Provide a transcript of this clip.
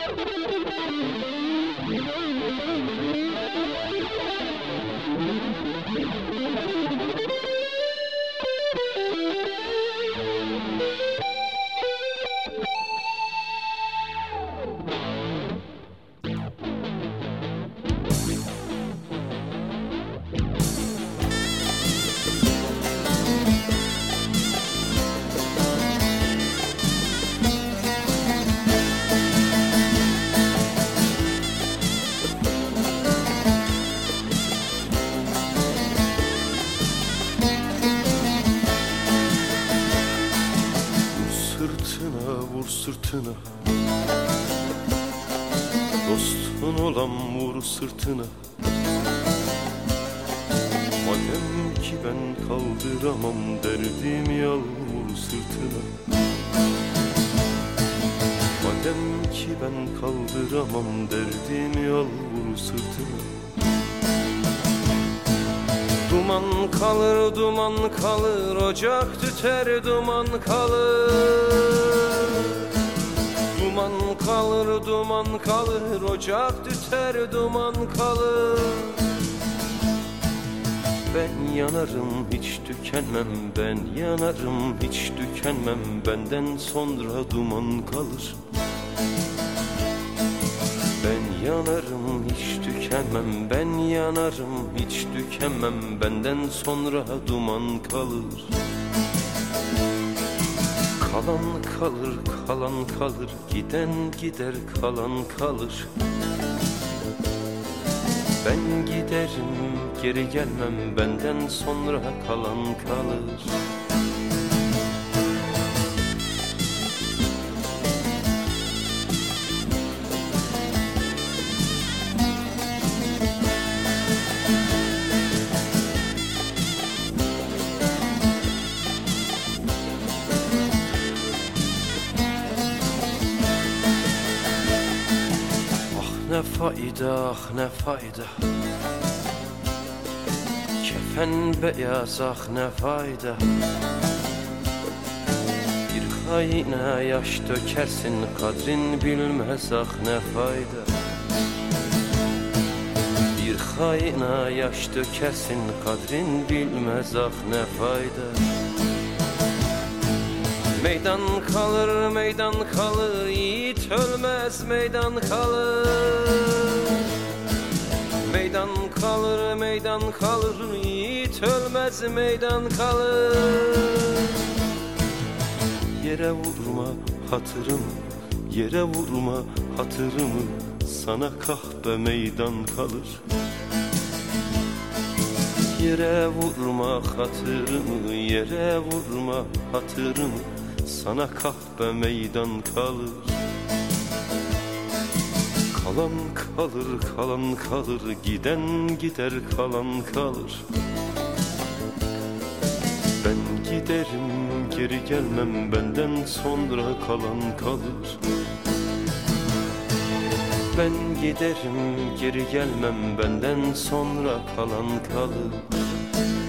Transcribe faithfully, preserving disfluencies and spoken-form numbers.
Vur sırtına, dostun olan vur sırtına. Madem ki ben kaldıramam derdimi, al vur sırtına. Madem ki ben kaldıramam derdimi, al vur sırtına. Duman kalır, duman kalır, ocak tüter, duman kalır. Duman kalır, duman kalır, ocak tüter, duman kalır. Ben yanarım, hiç tükenmem, ben yanarım, hiç tükenmem. Benden sonra duman kalır. Ben yanarım, hiç tükenmem, ben yanarım, hiç tükenmem. Benden sonra duman kalır. Kalan kalır, kalan kalır, giden gider, kalan kalır. Ben giderim, geri gelmem, benden sonra kalan kalır. Ne fayda, ah ne fayda, kefen beyaz, ah ne fayda. Bir haine yaş dökersin, kadrin bilmez, ah ne fayda. Bir haine yaş dökersin, kadrin bilmez, ah ne fayda. Meydan kalır, meydan kalır, yiğit ölmez, meydan kalır. Meydan kalır, meydan kalır, yiğit ölmez, meydan kalır. Yere vurma hatırım, yere vurma hatırımı, sana kahpe meydan kalır. Yere vurma hatırımı, yere vurma hatırımı, sana kahpe meydan kalır. Kalan kalır, kalan kalır, giden gider, kalan kalır. Ben giderim, geri gelmem, benden sonra kalan kalır. Ben giderim, geri gelmem, benden sonra kalan kalır.